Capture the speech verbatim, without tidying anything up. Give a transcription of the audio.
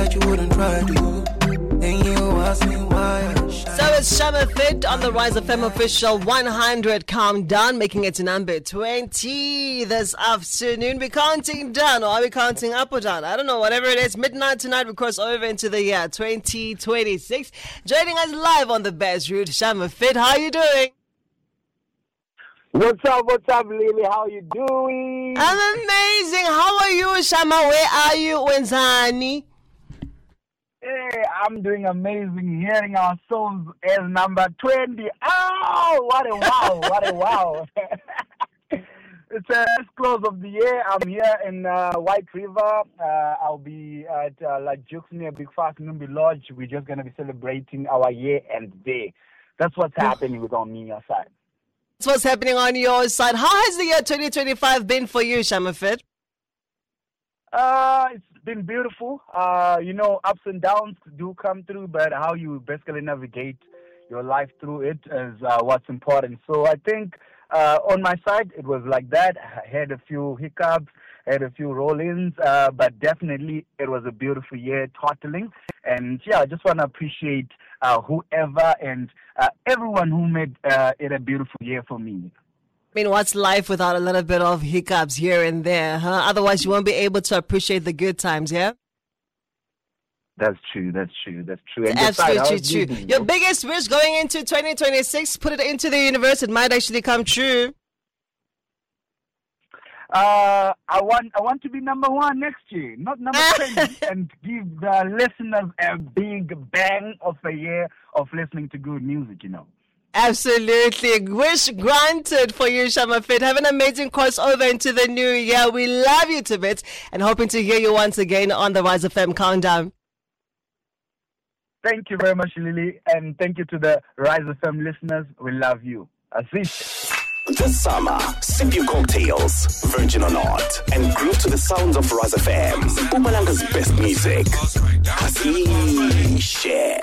that you wouldn't try to. Then you ask me why I shine. So it's Shama Fit on the Rise F M official one hundred countdown, making it to number twenty this afternoon. We're counting down, or are we counting up or down? I don't know, whatever it is. Midnight tonight, we cross over into the year twenty twenty-six. Joining us live on the best route, Shama Fit. How are you doing? What's up, what's up, Lily? How you doing? I'm amazing. How are you, Shama? Where are you, Wenzani? Hey, I'm doing amazing. Hearing our songs as number twenty. Oh, what a wow, what a wow. It's a first close of the year. I'm here in uh, White River. Uh, I'll be at uh, La Jux near Big Fast Numbi Lodge. We're just going to be celebrating our year end day. That's what's happening with on me side. That's what's happening on your side. How has the year twenty twenty-five been for you, Shama Fit? Uh, it's been beautiful. Uh, you know, ups and downs do come through, but how you basically navigate your life through it is uh, what's important. So I think uh, on my side, it was like that. I had a few hiccups, had a few roll-ins, uh, but definitely it was a beautiful year, totaling. And yeah, I just want to appreciate uh, whoever and uh, everyone who made uh, it a beautiful year for me. I mean, what's life without a little bit of hiccups here and there, huh? Otherwise, you won't be able to appreciate the good times, yeah? That's true, that's true, that's true. And absolutely true. Living, Your biggest wish going into twenty twenty-six, put it into the universe, it might actually come true. Uh, I want I want to be number one next year, not number twenty, and give the listeners a big bang of a year of listening to good music, you know. Absolutely. Wish granted for you, Shama Fit. Have an amazing crossover into the new year. We love you to bits and hoping to hear you once again on the Rise F M Countdown. Thank you very much, Lily, and thank you to the Rise F M listeners. We love you. Aziz. This summer, sip your cocktails, virgin or not, and groove to the sounds of Rise F M. Mpumalanga's best music. Aziz. Share.